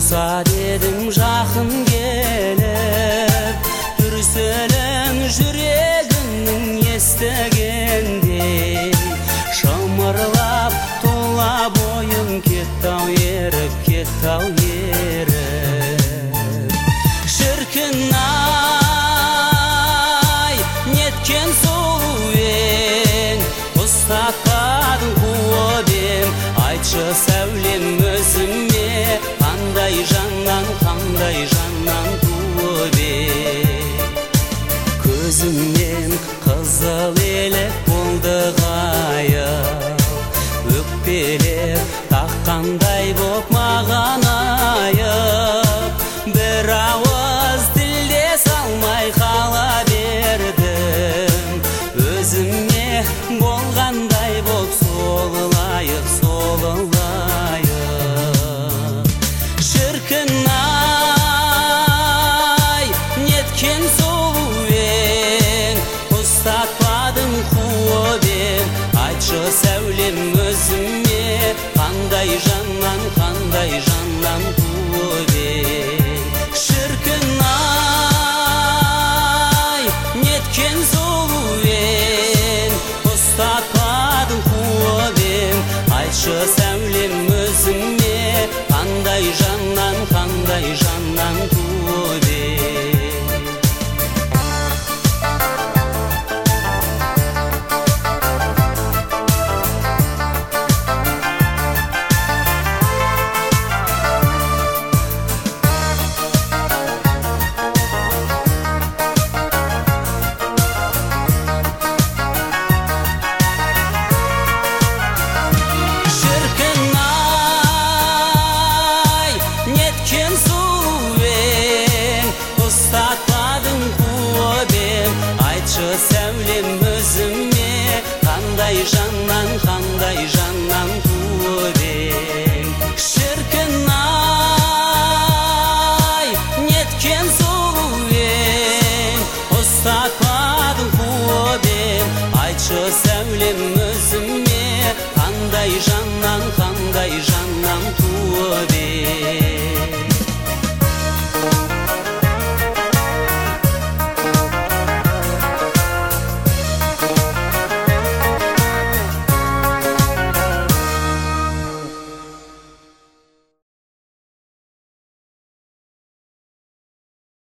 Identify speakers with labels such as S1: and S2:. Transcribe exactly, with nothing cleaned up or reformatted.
S1: Ruhsat edim жақын келіп, дүрсілін жүрегімнің естігендей, шымырлап тұла бойым кетті-ау еріп, кетті-ау еріп. Шіркін-ай, неткен сұлу ең, ұстатпадың қуып ем, айтшы сәулем өзіме, қандай жаннан, қандай жаннан туып ем. Көзімнен қызыл елек болды ғайып, өкпелеп таққандай боп маған айып, бір ауыз тілдес алмай қала бердім, өзіме болғандай боп солылайық, солылайық. Шіркін-ай, неткен сұлу ең, ұстатпадың қуып ем, айтшы сәулем өзіме, қандай жаннан, қандай жаннан туып ем. Шіркін-ай, неткен сұлу ең, ұстатпадың қуып ем, айтшы сәулем өзіме, қандай жаннан, қандай жаннан туып ем.
S2: Айтшы сәулем өзіме, қандай жаннан,